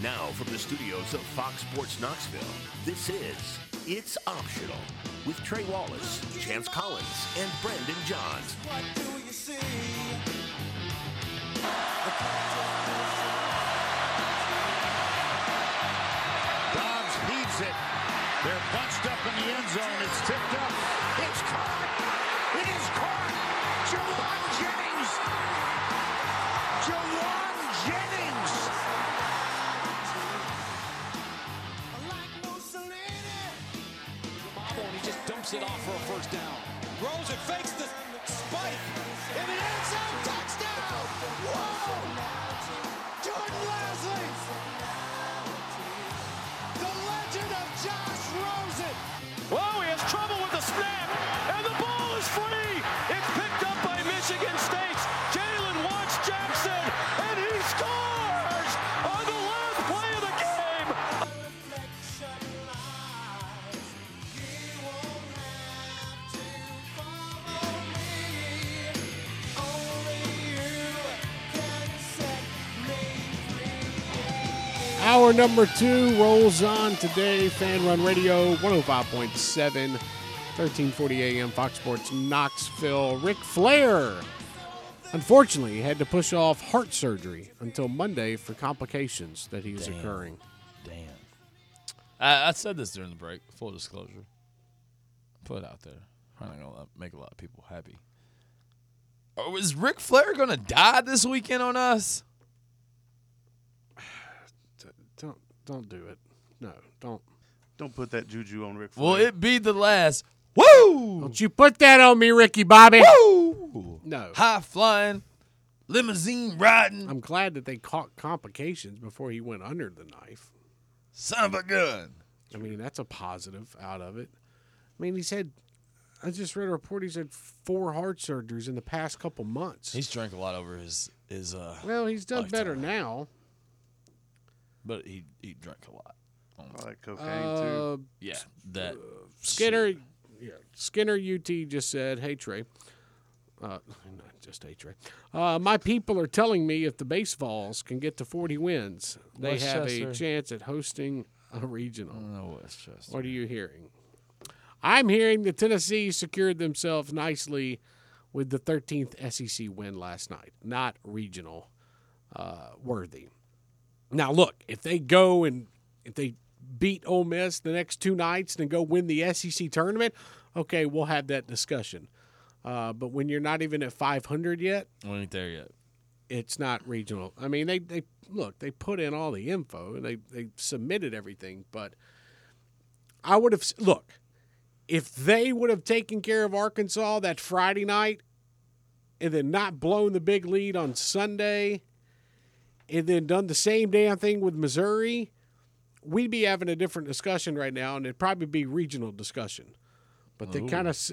Now from the studios of Fox Sports Knoxville, this is It's Optional with Trey Wallace, Chance Collins, and Brandon Johns. What do you see? Dobbs heaves it. They're bunched up in the end zone. It's tipped up. It's caught. It is caught. Jawan Jennings. Jawan Jennings. Like Mussolini. And he just dumps it off for a first down. Rolls it, fakes the spike. In the end zone, touchdown. Whoa! Jordan Leslie. The legend of Josh Rosen. Whoa, he has trouble with the snap, and the ball is free. It's picked up by Michigan State's Jalen Watts Jackson, and he scores on the last play of the game. Reflection lies. You won't have to follow me. Only you can set me free. Hour number 2 rolls on today. Fan Run Radio, 105.7, 1340 AM, Fox Sports Knoxville. Ric Flair, unfortunately, had to push off heart surgery until Monday for complications that he's occurring. Damn. I said this during the break, full disclosure. Put it out there. Probably not going to make a lot of people happy. Oh, is Ric Flair going to die this weekend on us? Don't do it. No, don't. Don't put that juju on Ric Flair. Will it be the last? Woo! Don't you put that on me, Ricky Bobby. Woo! No. High flying, limousine riding, I'm glad that they caught complications before he went under the knife. son of a gun. I mean, that's a positive out of it. I mean, I just read a report, he's had 4 heart surgeries in the past couple months. He's drank a lot over his Well, he's done lifetime. better now. But he drank a lot. I like cocaine, too. Yeah, that Skinner UT just said, "Hey Trey, not just hey Trey. My people are telling me if the Baseballs can get to 40 wins, they have a Westchester. chance at hosting a regional." No, Westchester. What are you hearing? I'm hearing that Tennessee secured themselves nicely with the 13th SEC win last night, not regional worthy. Now, look, if they beat Ole Miss the next 2 nights and go win the SEC tournament, okay, we'll have that discussion. But when you're not even at 500 yet, We ain't there yet. it's not regional. I mean, they put in all the info and they submitted everything, but I would have if they would have taken care of Arkansas that Friday night and then not blown the big lead on Sunday and then done the same damn thing with Missouri, we'd be having a different discussion right now, and it'd probably be regional discussion. But they kind of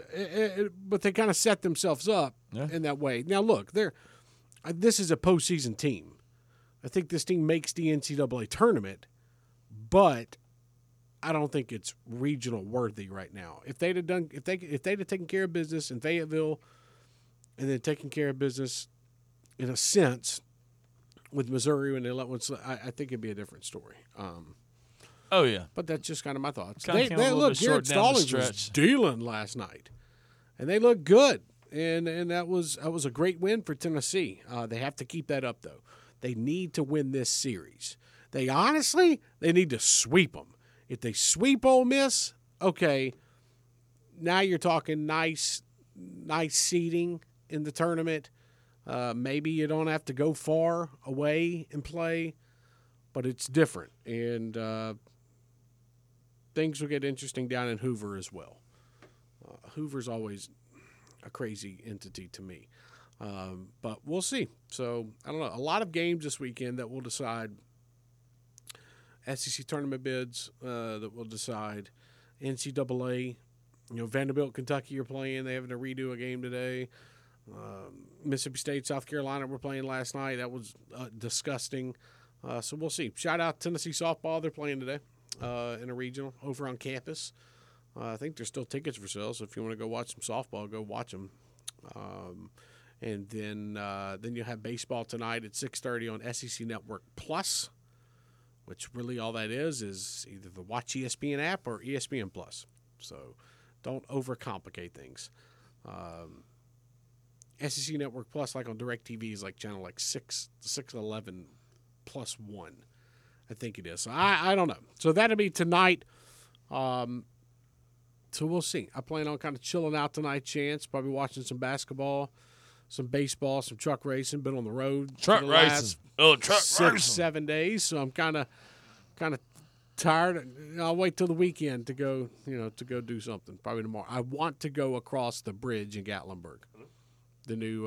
set themselves up in that way. Now, look, this is a postseason team. I think this team makes the NCAA tournament, but I don't think it's regional worthy right now. If they'd have taken care of business in Fayetteville, and then taken care of business in a sense with Missouri when they let one, I think it'd be a different story. Oh, yeah. But that's just kind of my thoughts. Kinda came a little Look, bit short Garrett down the Stallings was stretch. dealing last night, and they looked good, and that was a great win for Tennessee. They have to keep that up, though. They need to win this series. They need to sweep them. If they sweep Ole Miss, okay, now you're talking nice seeding in the tournament. Maybe you don't have to go far away and play, but it's different, and things will get interesting down in Hoover as well. Hoover's always a crazy entity to me, but we'll see. So I don't know. A lot of games this weekend that will decide SEC tournament bids, that will decide NCAA. Vanderbilt, Kentucky are playing. They're having to redo a game today. Mississippi State, South Carolina were playing last night. That was disgusting. So we'll see. Shout out Tennessee softball. They're playing today in a regional over on campus. I think there's still tickets for sale, so if you want to go watch some softball, go watch them. And then you'll have baseball tonight at 6:30 on SEC Network Plus which really all that is either the Watch ESPN app or ESPN Plus. So don't overcomplicate things. SEC Network Plus, like on DirecTV, is like channel like 611 plus 1, I think it is. So I don't know. So that'll be tonight. So we'll see. I plan on kind of chilling out tonight, Chance. Probably watching some basketball, some baseball, some truck racing. Been on the road Truck for the racing. last Oh, truck 6-7 days. So I'm kind of tired. I'll wait till the weekend to go. To go do something. Probably tomorrow. I want to go across the bridge in Gatlinburg. The new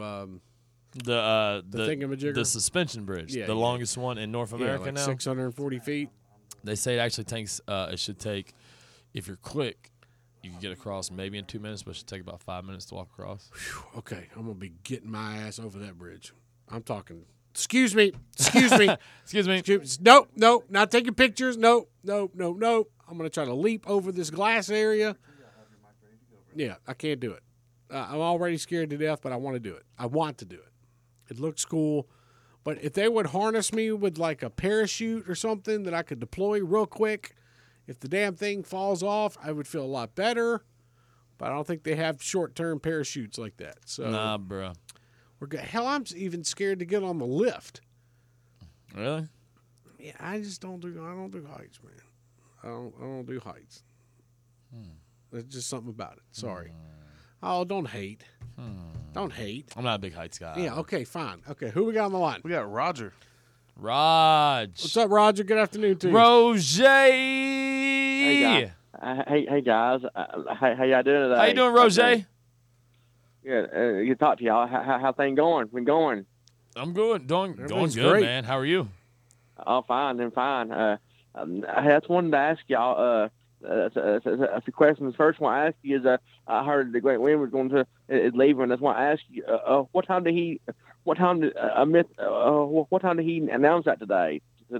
The thingamajigger? the suspension bridge, Yeah, the yeah. longest one in North America like now. 640 feet. They say it actually takes. It should take, if you're quick, you can get across maybe in 2 minutes, but it should take about 5 minutes to walk across. Okay, I'm gonna be getting my ass over that bridge. I'm talking. Excuse me. Excuse me. Excuse me. Nope. Not taking pictures. Nope. I'm gonna try to leap over this glass area. Yeah, I can't do it. I'm already scared to death, but I want to do it. I want to do it. It looks cool. But if they would harness me with like a parachute or something that I could deploy real quick, if the damn thing falls off, I would feel a lot better. But I don't think they have short-term parachutes like that. So Nah, bro. we're good. Hell, I'm even scared to get on the lift. Really? Yeah, I don't do heights, man. I don't do heights. There's just something about it. Sorry. Oh, don't hate. Don't hate. I'm not a big heights guy. Yeah, okay, fine. Okay, who we got on the line? We got Roger. Raj. What's up, Roger? Good afternoon to you. Roger. Hey guys, how y'all doing today? How you doing, Roger? Good. Good to talk to y'all. How things going? Been going? I'm good. Going Everything's good, great. man. How are you? Oh, fine. I'm fine. I just wanted to ask y'all a few questions. The first one I asked you is I heard the Great Wind was going to is leaving. That's why I asked you. What time did he announce that today?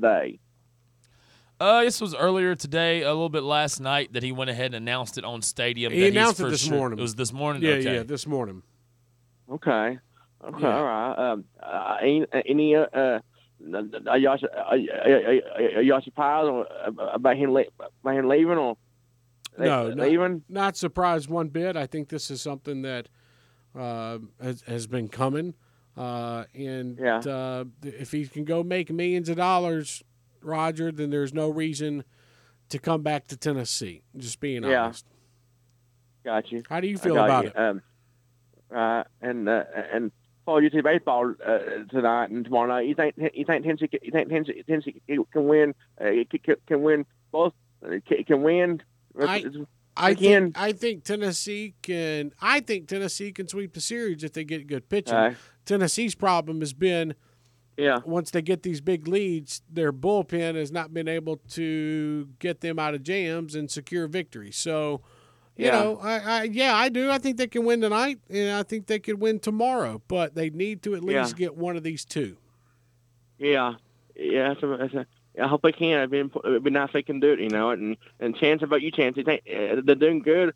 This was earlier today, a little bit last night, that he went ahead and announced it on Stadium. He that he's announced it for this sure- morning. It was this morning? Yeah, Okay. yeah, this morning. Okay. Yeah. All right. Any are y'all surprised about him leaving or No, leaving? not surprised one bit. I think this is something that has been coming. If he can go make millions of dollars, Roger, then there's no reason to come back to Tennessee. Just being honest. Got you. How do you feel about it? And for UT baseball tonight and tomorrow night, you think Tennessee can win? Can win both? Can win? I think Tennessee can. I think Tennessee can sweep the series if they get good pitching. Tennessee's problem has been, once they get these big leads, their bullpen has not been able to get them out of jams and secure victory. So, you know, I do. I think they can win tonight, and I think they could win tomorrow. But they need to at least get one of these two. Yeah. I hope they can. It'd be nice if they can do it, you know. And Chance, about you, Chance, you think they're doing good?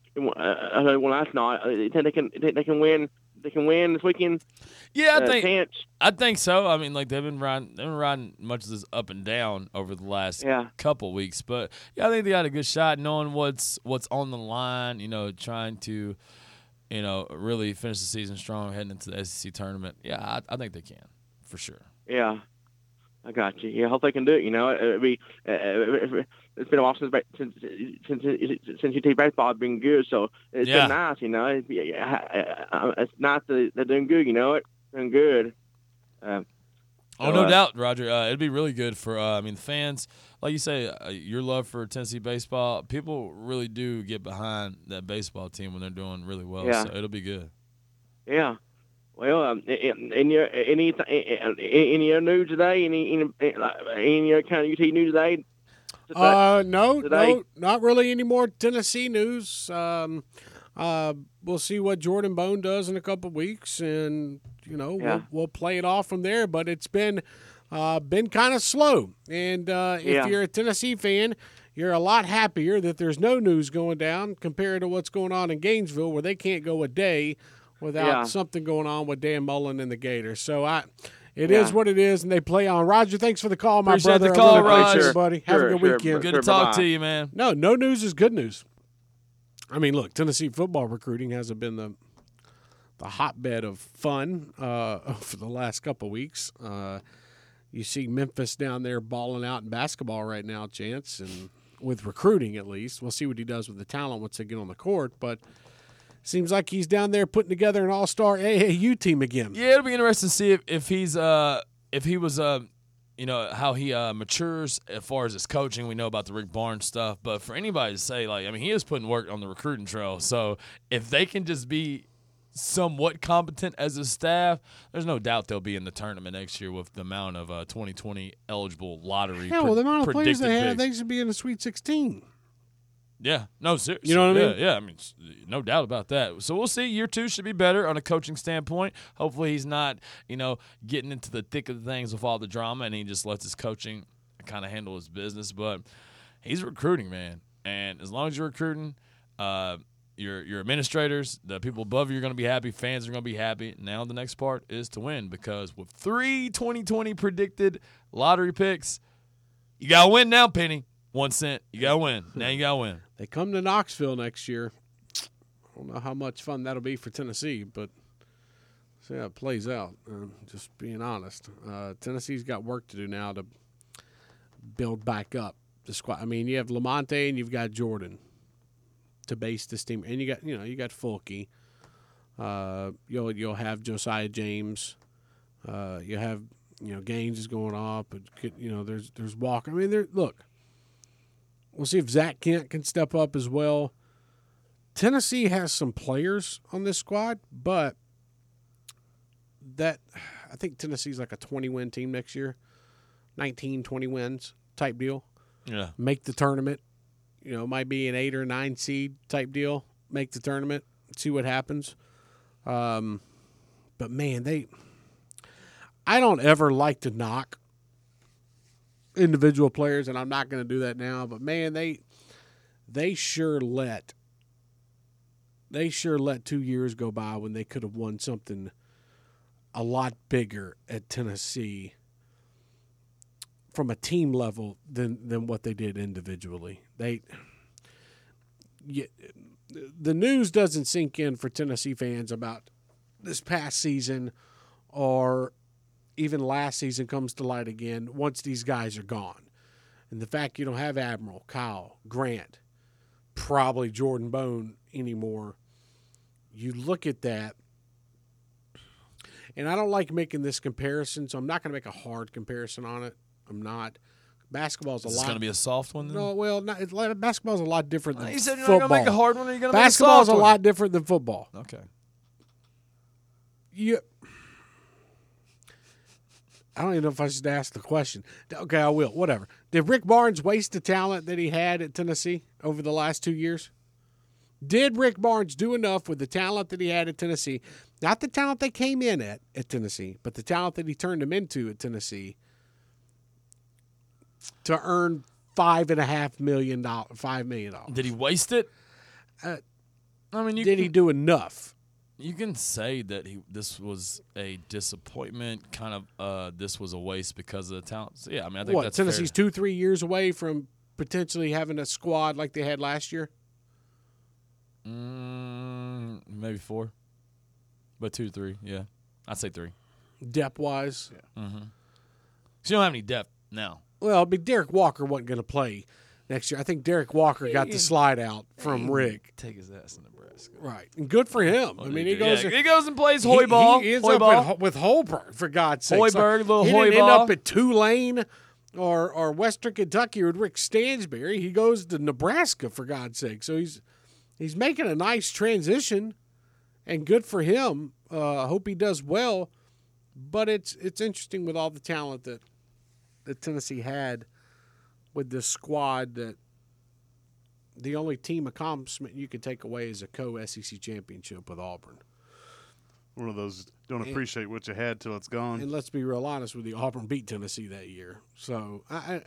Last night, you think they can win? They can win this weekend. Yeah, Chance. I think so. I mean, like they've been riding much of this up and down over the last couple weeks, but I think they got a good shot, knowing what's on the line. You know, trying to, really finish the season strong, heading into the SEC tournament. Yeah, I think they can for sure. Yeah. I got you. Yeah, I hope they can do it. You know, it'd be it's been a while since UT baseball has been good, so it's been nice. You know, it's nice that they're doing good. You know, doing good. No doubt, Roger. It'd be really good for the fans. Like you say, your love for Tennessee baseball. People really do get behind that baseball team when they're doing really well. Yeah. So it'll be good. Yeah. Well, any other news today? Any other kind of UT news today? No, not really any more Tennessee news. We'll see what Jordan Bone does in a couple of weeks, and we'll play it off from there. But it's been kind of slow, and if you're a Tennessee fan, you're a lot happier that there's no news going down compared to what's going on in Gainesville, where they can't go a day without something going on with Dan Mullen and the Gators. So It is what it is, and they play on. Roger, thanks for the call, my Appreciate brother. the call, I really appreciate Raj. it, buddy. Have a good weekend. Good to talk to you, man. No news is good news. I mean, look, Tennessee football recruiting hasn't been the hotbed of fun for the last couple of weeks. You see Memphis down there balling out in basketball right now, Chance, and with recruiting at least. We'll see what he does with the talent once they get on the court, but seems like he's down there putting together an all-star AAU team again. Yeah, it'll be interesting to see if he's if he was how he matures as far as his coaching. We know about the Rick Barnes stuff, but for anybody to say he is putting work on the recruiting trail. So if they can just be somewhat competent as a staff, there's no doubt they'll be in the tournament next year with the amount of 2020 eligible lottery. Yeah, well, the amount of players they have, picks. they should be in the Sweet 16. Yeah, no, seriously. You know what I mean? Yeah, no doubt about that. So we'll see. Year 2 should be better on a coaching standpoint. Hopefully he's not, getting into the thick of things with all the drama, and he just lets his coaching kind of handle his business. But he's recruiting, man. And as long as you're recruiting, your administrators, the people above you are going to be happy, fans are going to be happy. Now the next part is to win, because with 3 2020 predicted lottery picks, you got to win now, Penny. 1 cent. You got to win. Now you got to win. They come to Knoxville next year. I don't know how much fun that'll be for Tennessee, but see how it plays out. Just being honest. Tennessee's got work to do now to build back up the squad. I mean, you have Lamonte and you've got Jordan to base this team. And you got Fulke. You'll have Josiah James. You have, Gaines is going off. But, there's Walker. I mean, look. We'll see if Zach Kent can step up as well. Tennessee has some players on this squad, but I think Tennessee's like a 20-win team next year, 19, 20 wins type deal. Yeah. Make the tournament. Might be an 8 or 9 seed type deal. Make the tournament, see what happens. But, man, I don't ever like to knock individual players, and I'm not going to do that now, but man, they sure let 2 years go by when they could have won something a lot bigger at Tennessee from a team level than what they did individually. The news doesn't sink in for Tennessee fans about this past season or even last season comes to light again once these guys are gone. And the fact you don't have Admiral, Kyle, Grant, probably Jordan Bone anymore, you look at that, and I don't like making this comparison, so I'm not going to make a hard comparison on it. I'm not. Basketball's Is this going to be a soft one then? No, well, basketball's a lot different than You said you're football. not going to make a hard one, or you're going to make a Basketball's soft a one? lot different than football. Okay. I don't even know if I should ask the question. Okay, I will. Whatever. Did Rick Barnes waste the talent that he had at Tennessee over the last 2 years? Did Rick Barnes do enough with the talent that he had at Tennessee? Not the talent they came in at Tennessee, but the talent that he turned them into at Tennessee to earn $5 million. Did he waste it? Did he do enough? You can say that this was a disappointment, kind of this was a waste because of the talent. So, yeah, I think that's Tennessee's fair. 2-3 years away from potentially having a squad like they had last year? Maybe 4. But 2 to 3, yeah. I'd say 3. Depth-wise? Yeah. Mm-hmm. So you don't have any depth now. Well, Derek Walker wasn't going to play next year. I think Derek Walker got the slide out from Rick. Take his ass in Nebraska. Right. And good for him. He goes and plays Hoy ball. He ends up with Holberg, for God's sake. Hoiberg, little he Hoy didn't ball. end up at Tulane or Western Kentucky with Rick Stansberry. He goes to Nebraska, for God's sake. So he's making a nice transition, and good for him. I hope he does well. But it's interesting with all the talent that Tennessee had with this squad that the only team accomplishment you could take away is a co-SEC championship with Auburn. One of those don't appreciate what you had till it's gone. And let's be real honest with you, Auburn beat Tennessee that year. So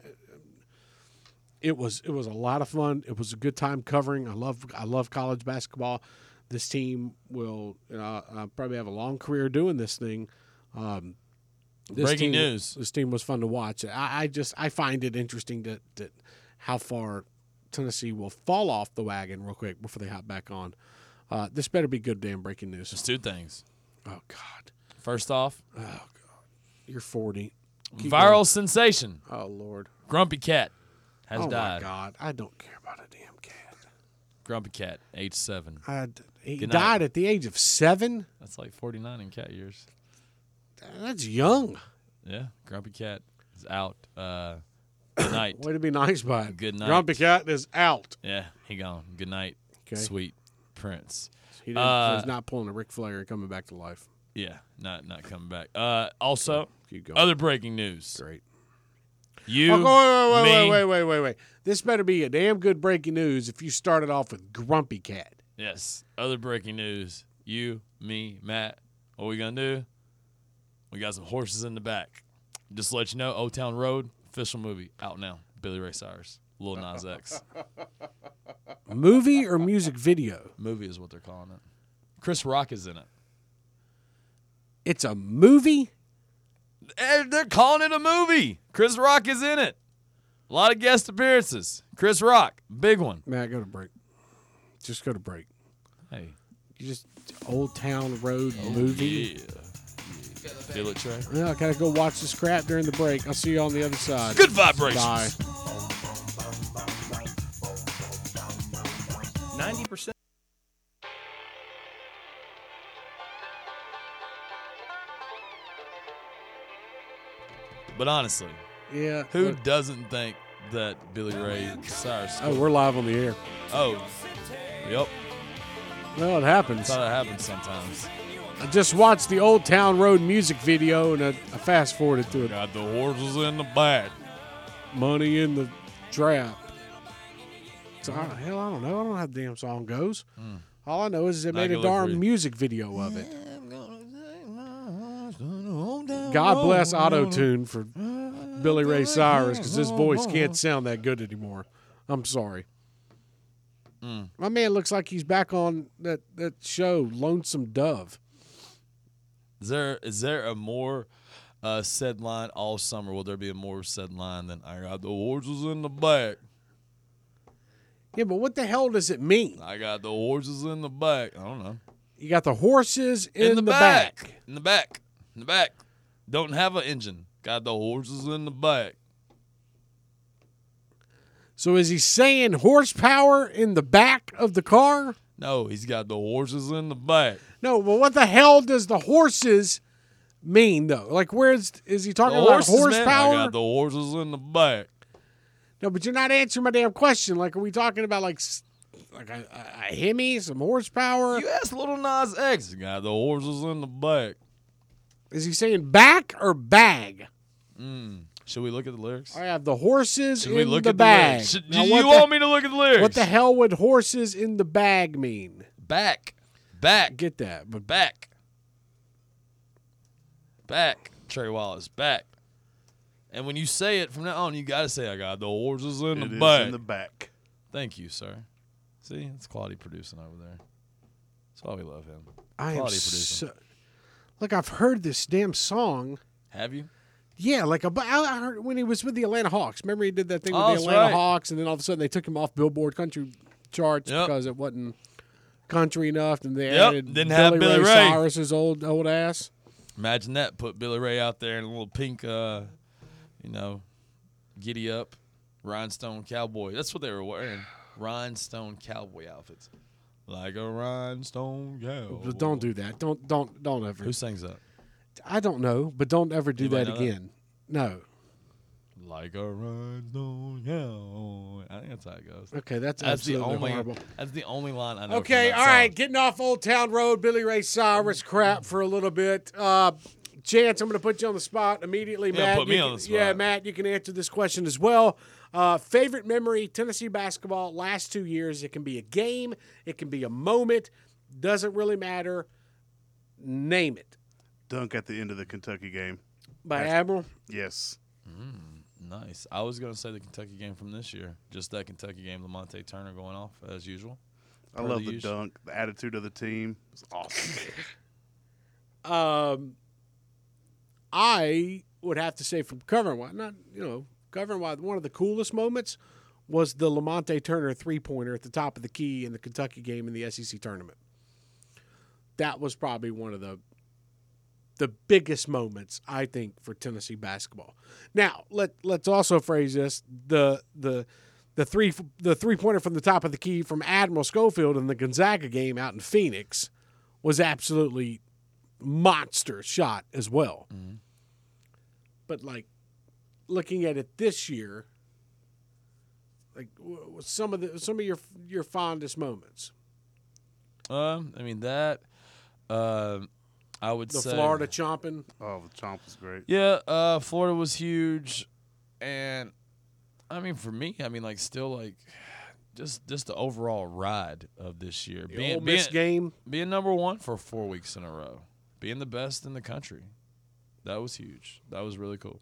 it was a lot of fun. It was a good time covering. I love college basketball. This team will probably have a long career doing this thing. Breaking news. This team was fun to watch. I find it interesting that how far Tennessee will fall off the wagon real quick before they hop back on. This better be good damn breaking news. There's two things. Oh, God. First off, Oh, God. You're 40. Keep viral going. sensation. Oh, Lord. Grumpy Cat has Oh, died. my God. I don't care about a damn cat. Grumpy Cat, age 7. He Good died night. at the age of 7? That's like 49 in cat years. That's young. Yeah, Grumpy Cat is out. Good night. Way to be nice by it. Good night. Grumpy Cat is out. Yeah, he gone. Good night, Okay. sweet Prince. He didn't, he's not pulling a Ric Flair and coming back to life. Yeah, not coming back. Also, Keep going. other breaking news. Great. You, Oh, me, wait. This better be a damn good breaking news if you started off with Grumpy Cat. Yes, other breaking news. You, me, Matt. What we gonna do? We got some horses in the back. Just to let you know, Old Town Road official movie out now. Billy Ray Cyrus, Lil Nas X. Movie or music video? Movie is what they're calling it. Chris Rock is in it. It's a movie? They're calling it a movie. Chris Rock is in it. A lot of guest appearances. Chris Rock, big one. Matt, go to break. Just go to break. Hey, You just Old Town Road movie? yeah. Feel it, Trey? Well, I gotta go watch this crap during the break. I'll see you on the other side. Good vibrations. Bye. 90%. But honestly, Yeah. who look- doesn't think that Billy Ray Cyrus? Oh, we're live on the air. Oh, yep. Well, it happens. That's how that happens sometimes. I just watched the Old Town Road music video and I fast forwarded through it. Got the horses in the back. Money in the trap. So, hell, I don't know. I don't know how the damn song goes. All I know is they Not made a gonna look for darn you. music video of it. God bless Auto-Tune for Billy Ray Cyrus because his voice can't sound that good anymore. I'm sorry. My man looks like he's back on that show, Lonesome Dove. Is there a more said line all summer? Will there be a more said line than "I got the horses in the back"? Yeah, but what the hell does it mean? I got the horses in the back. I don't know. You got the horses in the back. In the back. In the back. Don't have an engine. Got the horses in the back. So is he saying horsepower in the back of the car? No, he's got the horses in the back. No, but what the hell does the horses mean though? Like, is he talking The about horses, man. horsepower? I got the horses in the back. No, but you're not answering my damn question. Like, are we talking about like a Hemi, some horsepower? You asked Little Nas X. Got the horses in the back. Is he saying back or bag? Should we look at the lyrics? I have the horses Should in we look the at bag. the lyrics? Now, Do what you the- want me to look at the lyrics? What the hell would horses in the bag mean? Back. Get that, but Back. Trey Wallace. Back. And when you say it from now on, you got to say, I got the horses in It the is back. in the back. Thank you, sir. See, it's quality producing over there. That's why we love him. I am Quality producing. so. Look, I've heard this damn song. Have you? Yeah, I heard when he was with the Atlanta Hawks. Remember he did that thing with Oh, the that's Atlanta right. Hawks, and then all of a sudden they took him off Billboard country charts Yep. because it wasn't country enough, and they Yep, added didn't have Billy Ray. Cyrus's old ass. Imagine that. Put Billy Ray out there in a little pink, giddy up, rhinestone cowboy. That's what they were wearing. Rhinestone cowboy outfits. Like a rhinestone cowboy. But don't do that. Don't ever. Who sings that? I don't know, but don't ever do Anybody that know that? again. No. Like a rhinestone cowboy. I think that's how it goes. Okay, that's That's the absolutely only. horrible. That's the only line I know. Okay, all right, getting off Old Town Road, Billy Ray Cyrus crap for a little bit. Chance, I'm going to put you on the spot immediately, Yeah, Matt. put me on the spot. Yeah, Matt, you can answer this question as well. Favorite memory, Tennessee basketball, last 2 years. It can be a game. It can be a moment. Doesn't really matter. Name it. Dunk at the end of the Kentucky game. By Admiral? Yes. Nice. I was going to say the Kentucky game from this year. Just that Kentucky game, Lamonte Turner going off as usual. I Per love the the usual. dunk, the attitude of the team. It's awesome. I would have to say from covering, covering one of the coolest moments was the Lamonte Turner three-pointer at the top of the key in the Kentucky game in the SEC tournament. That was probably one of the biggest moments, I think, for Tennessee basketball. Now, let's also phrase this: the three-pointer from the top of the key from Admiral Schofield in the Gonzaga game out in Phoenix was absolutely monster shot as well. Mm-hmm. But like looking at it this year, like some of your fondest moments. I mean that. I would say the Florida chomping. Oh, the chomp was great. Yeah, Florida was huge, and I mean for me, still just the overall ride of this year. Ole Miss game, being number one for 4 weeks in a row, being the best in the country, that was huge. That was really cool.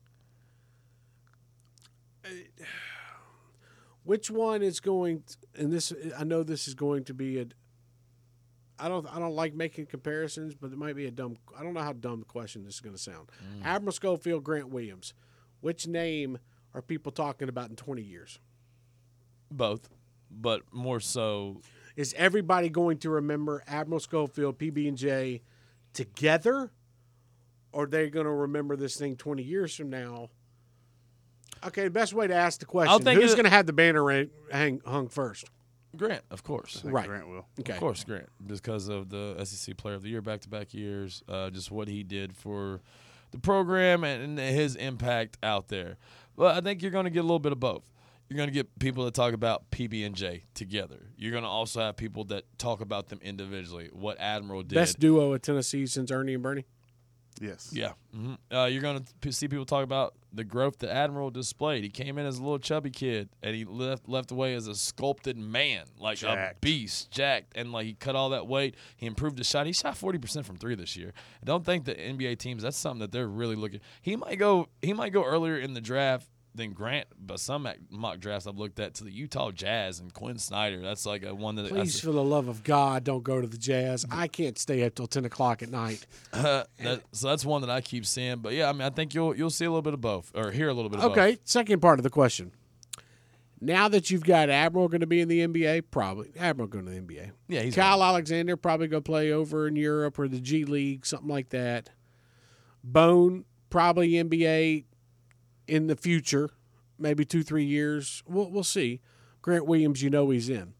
Which one is going? And this, I know this is going to be a. I don't like making comparisons, but it might be a dumb. I don't know how dumb the question this is going to sound. Admiral Schofield, Grant Williams. Which name are people talking about in 20 years? Both, but more so. Is everybody going to remember Admiral Schofield, PB&J together, or are they going to remember this thing 20 years from now? Okay, the best way to ask the question: who's going to have the banner hung first? Grant, of course. Right. Grant will. Okay. Of course, Grant, because of the SEC Player of the Year back-to-back years, just what he did for the program and his impact out there. But I think you're going to get a little bit of both. You're going to get people that talk about PB&J together. You're going to also have people that talk about them individually, what Admiral did. Best duo at Tennessee since Ernie and Bernie? Yes. Yeah. Mm-hmm. You're going to see people talk about the growth that Admiral displayed. He came in as a little chubby kid, and he left away as a sculpted man, like jacked. A beast, jacked. And, he cut all that weight. He improved his shot. He shot 40% from three this year. I don't think the NBA teams, that's something that they're really looking. He might go earlier in the draft than Grant, but some mock drafts I've looked at to the Utah Jazz and Quinn Snyder. That's like a one that. Please, for the love of God, don't go to the Jazz. I can't stay up till 10 o'clock at night. So that's one that I keep seeing. But yeah, I think you'll see a little bit of both, or hear a little bit of both. Okay, second part of the question. Now that you've got Admiral going to be in the NBA, probably Admiral going to the NBA. Yeah, he's Kyle Alexander probably going to play over in Europe or the G League, something like that. Bone probably NBA in the future, maybe 2-3 years. We'll see. Grant Williams, he's in.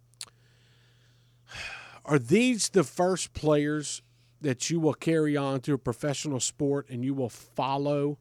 Are these the first players that you will carry on to a professional sport and you will follow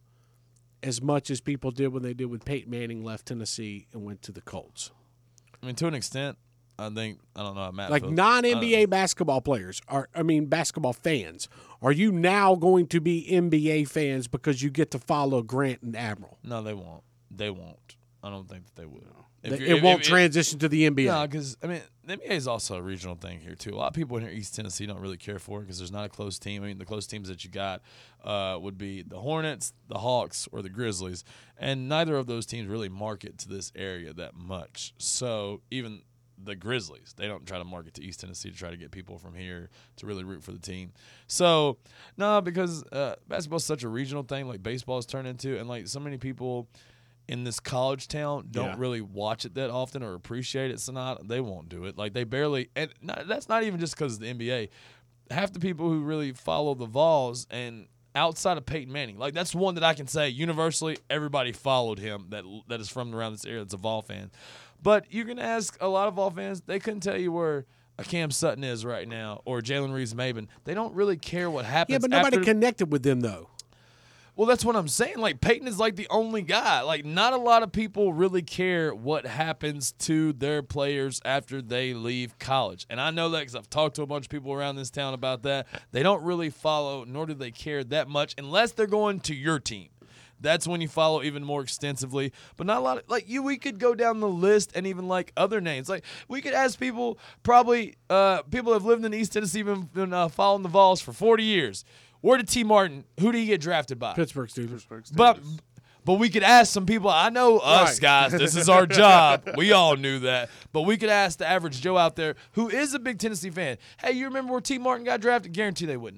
as much as people did when they did when Peyton Manning left Tennessee and went to the Colts? I mean, to an extent, I don't know, Matt. Like non-NBA basketball players, basketball fans, are you now going to be NBA fans because you get to follow Grant and Admiral? No, they won't. They won't. I don't think that they will. It won't transition to the NBA. No, because, the NBA is also a regional thing here, too. A lot of people in here, East Tennessee, don't really care for it because there's not a close team. The close teams that you got would be the Hornets, the Hawks, or the Grizzlies. And neither of those teams really market to this area that much. So even the Grizzlies, they don't try to market to East Tennessee to try to get people from here to really root for the team. So, no, because basketball is such a regional thing like baseball has turned into, and so many people in this college town don't really watch it that often or appreciate it, so they won't do it. They barely – and that's not even just because of the NBA. Half the people who really follow the Vols and outside of Peyton Manning, that's one that I can say universally everybody followed him that is from around this area that's a Vol fan. But you're going to ask a lot of Vol fans, they couldn't tell you where a Cam Sutton is right now or Jalen Reeves-Maben. They don't really care what happens. Yeah, but nobody connected with them, though. Well, that's what I'm saying. Peyton is the only guy. Not a lot of people really care what happens to their players after they leave college. And I know that because I've talked to a bunch of people around this town about that. They don't really follow, nor do they care that much unless they're going to your team. That's when you follow even more extensively. But not a lot of, we could go down the list and even other names. We could ask people, probably people have lived in East Tennessee, been following the Vols for 40 years. Where did T. Martin, who did he get drafted by? Pittsburgh Steelers. But we could ask some people. I know us guys. This is our job. We all knew that. But we could ask the average Joe out there who is a big Tennessee fan. Hey, you remember where T. Martin got drafted? Guarantee they wouldn't know.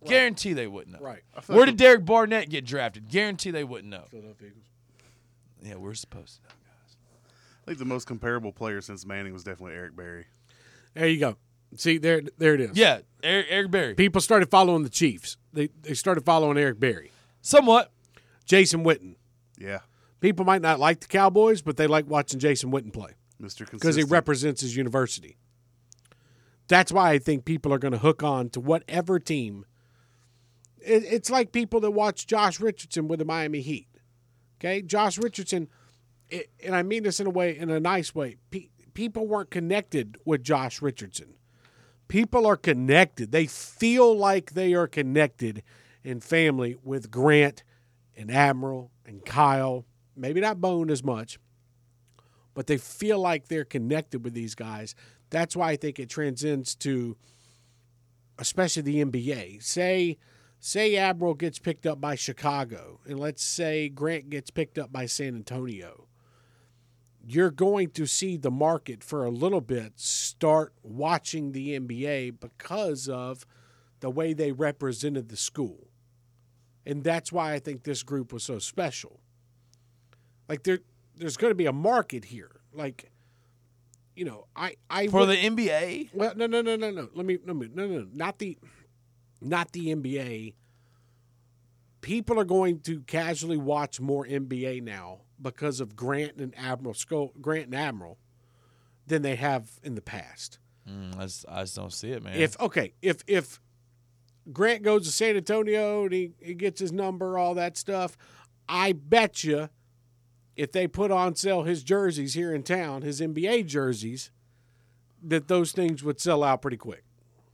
Guarantee they wouldn't know. Right. Where did Derek Barnett get drafted? Guarantee they wouldn't know. Philadelphia Eagles. Yeah, we're supposed to know, guys. I think the most comparable player since Manning was definitely Eric Berry. There you go. See, there it is. Yeah, Eric Berry. People started following the Chiefs. They started following Eric Berry. Somewhat. Jason Witten. Yeah. People might not like the Cowboys, but they like watching Jason Witten play Mr. Consistent. because he represents his university. That's why I think people are going to hook on to whatever team. It's like people that watch Josh Richardson with the Miami Heat. Okay, Josh Richardson, and I mean this in a nice way. People weren't connected with Josh Richardson. People are connected. They feel like they are connected in family with Grant and Admiral and Kyle. Maybe not Bone as much, but they feel like they're connected with these guys. That's why I think it transcends to, especially the NBA. Say Admiral gets picked up by Chicago, and let's say Grant gets picked up by San Antonio. You're going to see the market for a little bit start watching the NBA because of the way they represented the school. And that's why I think this group was so special. Like there's going to be a market here. Like, you know, I For the NBA? Well, no. No. Not the NBA. People are going to casually watch more NBA now because of Grant and Admiral than they have in the past. I just don't see it, man. If Grant goes to San Antonio and he gets his number, all that stuff, I bet you if they put on sale his jerseys here in town, his NBA jerseys, that those things would sell out pretty quick.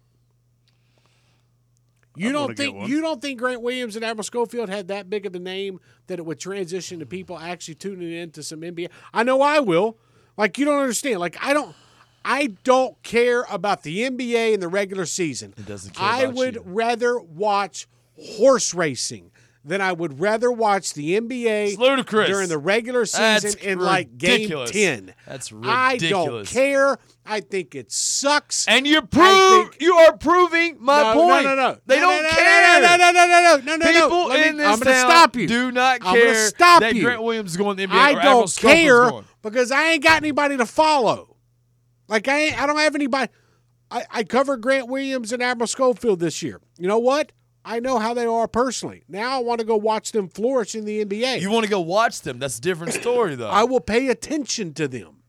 You don't think Grant Williams and Admiral Schofield had that big of a name that it would transition to people actually tuning into some NBA? I know I will. Like, you don't understand. Like, I don't care about the NBA in the regular season. It doesn't care I about would you. rather watch horse racing than I would rather watch the NBA It's ludicrous. during the regular season That's in like ridiculous. game 10. That's I ridiculous. don't care. I think it sucks. And you think- you are proving my point. No. They don't care. No. People in this I'm gonna town stop you. do not I'm gonna care stop that you. Grant Williams is going to the NBA. I or Admiral don't Schofield's care going. because I ain't got anybody to follow. Like I don't have anybody. I covered Grant Williams and Admiral Schofield this year. You know what? I know how they are personally. Now I want to go watch them flourish in the NBA. You want to go watch them. That's a different story, though. I will pay attention to them.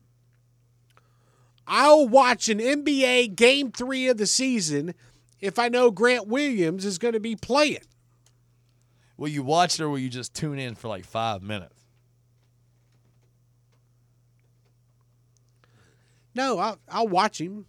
I'll watch an NBA Game 3 of the season if I know Grant Williams is going to be playing. Will you watch it or will you just tune in for like 5 minutes? No, I'll watch him.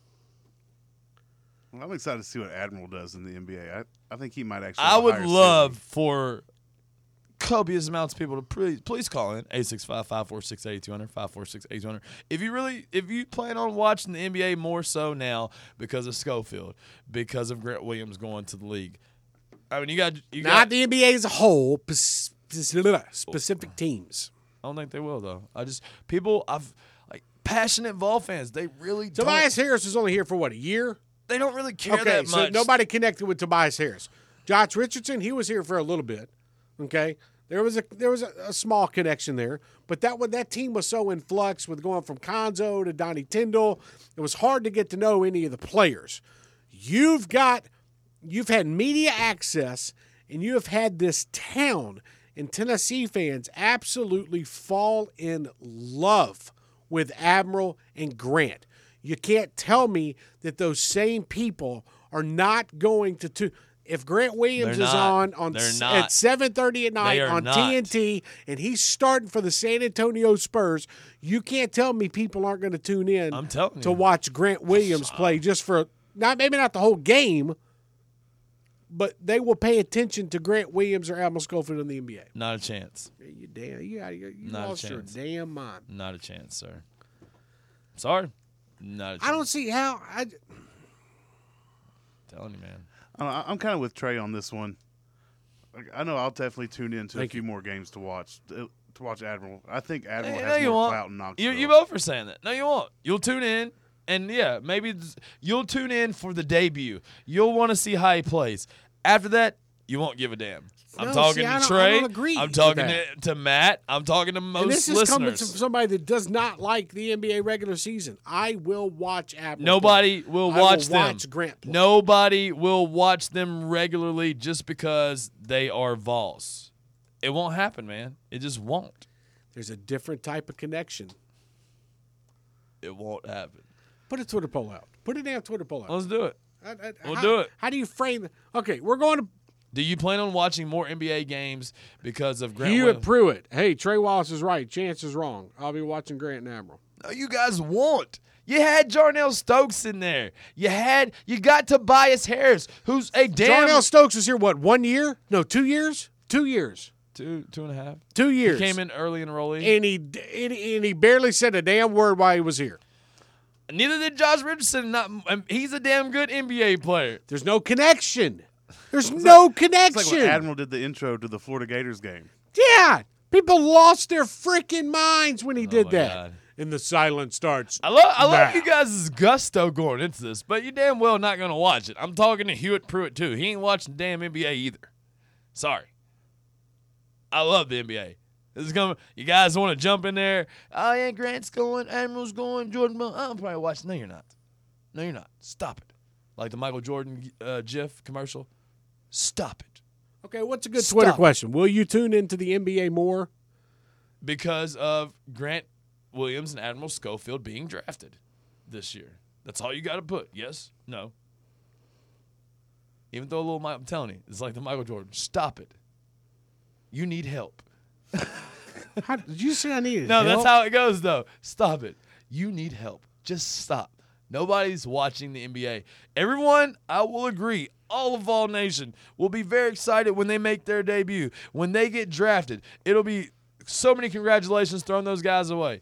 Well, I'm excited to see what Admiral does in the NBA. I think he might actually. I have a would higher love ceiling. for copious amounts of people to please call in 865-546-8200, 546-8200. If you plan on watching the NBA more so now because of Schofield, because of Grant Williams going to the league. I mean, you got Not the NBA as a whole, specific teams. I don't think they will though. I've passionate Vol fans. They really Tobias don't. Harris was only here for what, a year? They don't really care Okay, that so much. nobody connected with Tobias Harris. Josh Richardson, he was here for a little bit. Okay, there was a small connection there, but that team was so in flux with going from Konzo to Donnie Tyndall. It was hard to get to know any of the players. You've had media access, and you have had this town and Tennessee fans absolutely fall in love with Admiral and Grant. You can't tell me that those same people are not going to if Grant Williams They're is not. on They're at not. 7:30 at night They are on not. TNT and he's starting for the San Antonio Spurs, you can't tell me people aren't going to tune in I'm telling to you. watch Grant Williams play just for maybe not the whole game, but they will pay attention to Grant Williams or Admiral Schofield in the NBA. Not a chance. You Not a lost your chance. damn mind. Not a chance, sir. Sorry. Not a chance. I don't see how. Telling you, man. I'm kind of with Trey on this one. Like, I know I'll definitely tune in to Thank a few more games to watch Admiral. I think Admiral Hey, has no, you more won't. clout in Knoxville. You both are saying that. No, you won't. You'll tune in, and yeah, maybe you'll tune in for the debut. You'll want to see how he plays. After that, you won't give a damn. I'm No, talking see, I to don't- Trey. I don't agree I'm with talking that. to Matt. I'm talking to And most this is coming listeners. from somebody that does not like the NBA regular season. I will watch Admiral. Nobody play. will I watch them. Watch Grant play. Nobody will watch them regularly just because they are Vols. It won't happen, man. It just won't. There's a different type of connection. It won't happen. Put a Twitter poll out. Put a damn Twitter poll out. Let's do it. We'll How- do it. How do you frame it? Okay, we're going to Do you plan on watching more NBA games because of Grant Hewitt Williams? Pruitt. Hey, Trey Wallace is right. Chance is wrong. I'll be watching Grant and Admiral. No, you guys won't. You had Jarnell Stokes in there. You got Tobias Harris, who's a damn Darnell Stokes was here, what, 1 year? No, 2 years? 2 years. two and a half. 2 years. He came in early enrollee. And he barely said a damn word while he was here. Neither did Josh Richardson. He's a damn good NBA player. There's no connection. There's no connection. It's like when Admiral did the intro to the Florida Gators game. Yeah. People lost their freaking minds when he did my that. God. And the silence starts. I love now. you guys' gusto going into this, but you damn well not going to watch it. I'm talking to Hewitt Pruitt, too. He ain't watching damn NBA either. Sorry. I love the NBA. This is coming. You guys want to jump in there? Oh, yeah, Grant's going, Admiral's going, Jordan Bell. I'm probably watching. No, you're not. No, you're not. Stop it. Like the Michael Jordan GIF commercial. Stop it. Okay, what's a good Stop Twitter it. question? Will you tune into the NBA more? Because of Grant Williams and Admiral Schofield being drafted this year. That's all you got to put. Yes? No? Even though a little, I'm telling you, it's like the Michael Jordan. Stop it. You need help. How, did you say I needed No, help? that's how it goes, though. Stop it. You need help. Just stop. Nobody's watching the NBA. Everyone, I will agree, all of Vol Nation will be very excited when they make their debut. When they get drafted, it'll be so many congratulations throwing those guys away.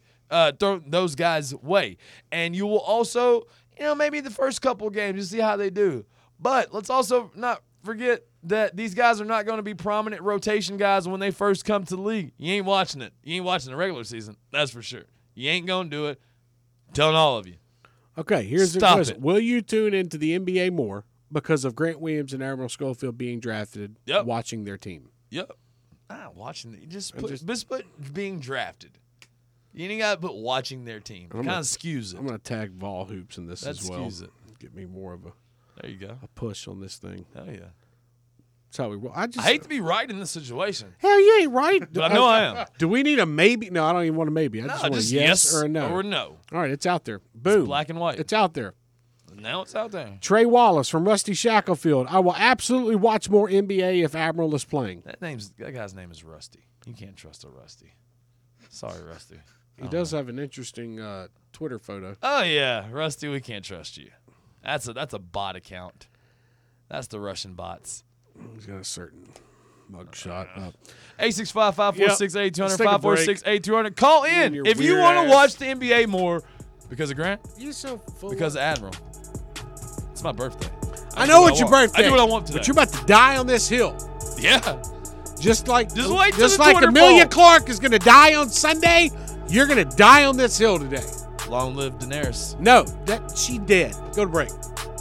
And you will also, maybe the first couple games, you see how they do. But let's also not forget that these guys are not going to be prominent rotation guys when they first come to the league. You ain't watching it. You ain't watching the regular season. That's for sure. You ain't going to do it. I'm telling all of you. Okay, here's the Stop question. it. Will you tune into the NBA more because of Grant Williams and Admiral Schofield being drafted, Yep. watching their team? Yep. Watching the, just put being drafted. You ain't got to put watching their team. Kind of skews it. I'm going to tag Vol Hoops in this That as well. skews it. Get me more of There you go. a push on this thing. Hell yeah. That's how we roll. I I hate to be right in this situation, Hell, you ain't right. but I know I am. Do we need a maybe? No, I don't even want a maybe. I No, just want just a yes, or a no. or no. All right, it's out there. Boom. Black and white. It's out there. Now it's out there. Trey Wallace from Rusty Shacklefield. I will absolutely watch more NBA if Admiral is playing. That guy's name is Rusty. You can't trust a Rusty. Sorry, Rusty. He does have an interesting Twitter photo. Oh yeah, Rusty, we can't trust you. That's a bot account. That's the Russian bots. He's got a certain mugshot up. 865-546-8200, Let's take a break. 546-8200. Call in And your if you weird want to ass. watch the NBA more because of Grant, You're so full. because of Admiral. It's my birthday. I know it's your want. birthday. I do what I want today. But you're about to die on this hill. Yeah. Just like Just wait till the like Twitter Amelia poll. Clark is going to die on Sunday, you're going to die on this hill today. Long live Daenerys. No, that she dead. Go to break.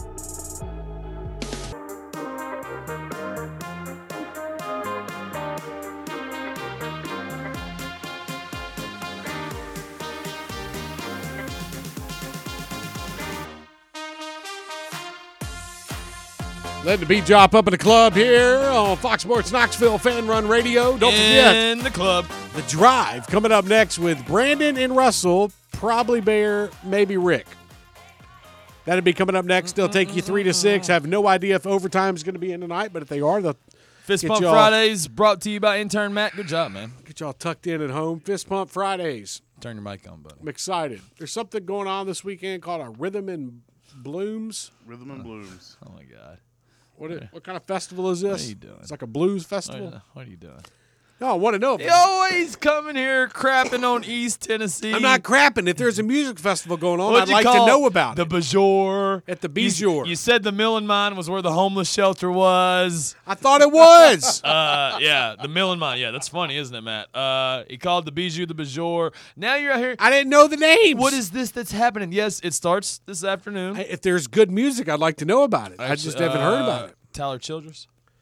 Let the beat drop up in the club here on Fox Sports Knoxville Fan Run Radio. Don't forget In the club. the drive coming up next with Brandon and Russell, probably Bear, maybe Rick. That'll be coming up next. They'll take you 3 to 6. Have no idea if overtime is going to be in tonight, but if they are, they'll Fist Get Pump y'all- Fridays brought to you by intern Matt. Good job, man. get y'all tucked in at home. Fist Pump Fridays. Turn your mic on, buddy. I'm excited. There's something going on this weekend called a Rhythm and Blooms. Rhythm and Blooms. Oh my God. What kind of festival is this? What are you doing? It's like a blues festival. What are you doing? No, I want to know. If You always coming here crapping on East Tennessee. I'm not crapping. If there's a music festival going on, What'd I'd you like to call know about the it. Bajor. At the You- Bajor. You said the Mill and Mine was where the homeless shelter was. I thought it was. Yeah, the Mill and Mine. Yeah, that's funny, isn't it, Matt? He called the Bijou the Bajor. Now you're out here. I didn't know the names. What is this that's happening? Yes, it starts this afternoon. If there's good music, I'd like to know about it. I just haven't heard about it. Tyler Childress.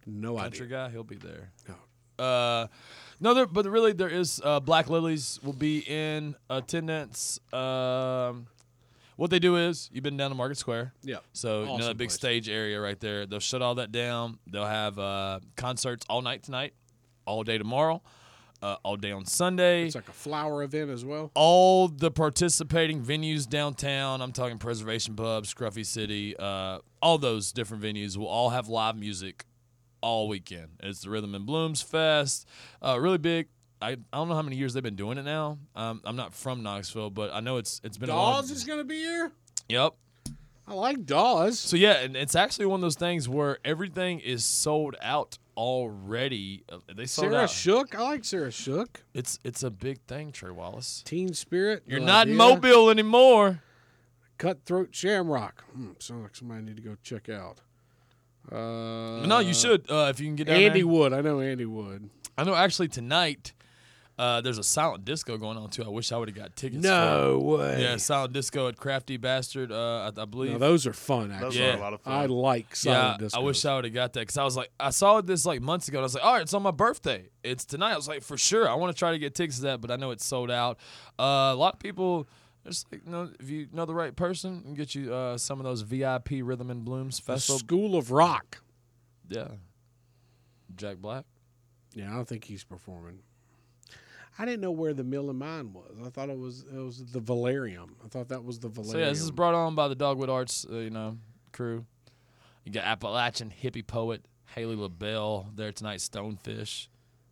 No country idea. guy, he'll be there. No. No, but really there is Black Lilies will be in attendance. What they do is you've been down to Market Square. Yeah. So you know Awesome that big place. stage area right there. They'll shut all that down. They'll have concerts all night tonight, all day tomorrow, all day on Sunday. It's like a flower event as well. All the participating venues downtown, I'm talking Preservation Pub, Scruffy City, all those different venues will all have live music all weekend. It's the Rhythm and Blooms Fest. Really big. I don't know how many years they've been doing it now. I'm not from Knoxville, but I know it's been a long. Dawes is going to be here? Yep. I like Dawes. So, yeah, and it's actually one of those things where everything is sold out already. They sold Sarah out. Shook. I like Sarah Shook. It's a big thing, Trey Wallace. Teen Spirit. You're no not idea. in Mobile anymore. Cutthroat Shamrock. Sounds like somebody I need to go check out. No, you should if you can get down Andy there. Wood. I know Andy Wood. I know actually tonight there's a silent disco going on too. I wish I would have got tickets. No for it. way. Yeah, silent disco at Crafty Bastard. I believe. No, those are fun, Those actually. are Yeah. a lot of fun. I like silent Yeah, disco. I wish I would have got that because I was like, I saw this like months ago. And I was like, all right, it's on my birthday. It's tonight. I was like, for sure, I want to try to get tickets to that, but I know it's sold out. A lot of people, just like, if you know the right person, can get you some of those VIP Rhythm and Blooms The festival. School of Rock. Yeah, Jack Black. Yeah, I don't think he's performing. I didn't know where the Mill and Mine was. I thought it was the Valerium. I thought that was the Valerium. So yeah, this is brought on by the Dogwood Arts, crew. You got Appalachian hippie poet Haley LaBelle there tonight. Stonefish.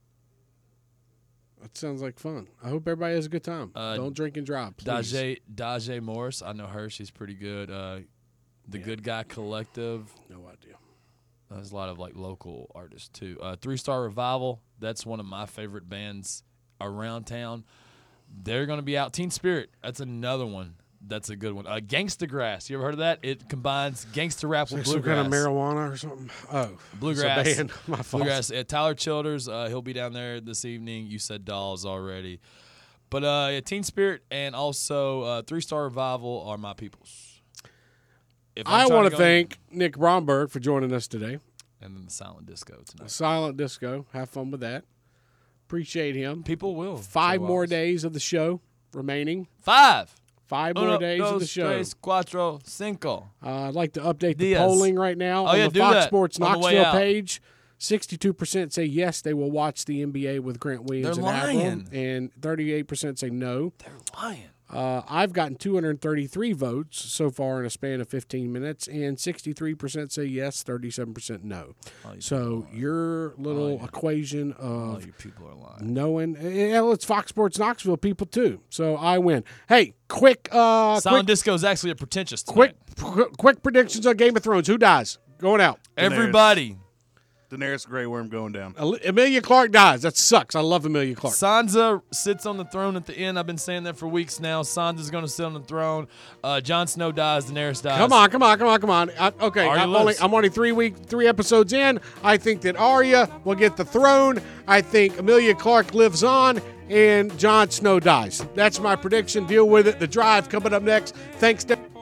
That sounds like fun. I hope everybody has a good time. Don't drink and drive, please. Dajae Morris. I know her. She's pretty good. The Good Guy Collective. No idea. There's a lot of like local artists too. 3-Star Revival. That's one of my favorite bands around town. They're going to be out. Teen Spirit. That's another one. That's a good one. Gangsta Grass. You ever heard of that? It combines gangsta rap with Some bluegrass. kind of marijuana or something? Oh. Bluegrass. It's a band. My fault. Bluegrass. Tyler Childers. He'll be down there this evening. You said Dolls already. But yeah, Teen Spirit and also 3-Star Revival are my peoples. If I'm I trying want to go- thank Nick Bromberg for joining us today. And then the Silent Disco tonight. Silent Disco. Have fun with that. Appreciate him. People will. 5 Trey more Wallace. days of the show remaining. 5. 5 more Uno, days of the dos, show. tres, cuatro, cinco. I'd like to update the Diaz. polling right now Oh, on yeah, the do Fox that Sports on the way Knoxville out. page. 62% say yes, they will watch the NBA with Grant Williams They're and Abram, lying. and 38% say no. They're lying. I've gotten 233 votes so far in a span of 15 minutes, and 63% say yes, 37% no. So your little equation All of you people are lying. knowing, well, it's Fox Sports Knoxville people too. So I win. Hey, quick Silent Disco is actually a pretentious tonight. quick predictions on Game of Thrones. Who dies? Going out. Everybody. Daenerys Grey Worm going down. Emilia Clarke dies. That sucks. I love Emilia Clarke. Sansa sits on the throne at the end. I've been saying that for weeks now. Sansa's going to sit on the throne. Jon Snow dies. Daenerys dies. Come on. Okay, Arya lives. I'm only 3 episodes in. I think that Arya will get the throne. I think Emilia Clarke lives on, and Jon Snow dies. That's my prediction. Deal with it. The Drive coming up next. Thanks to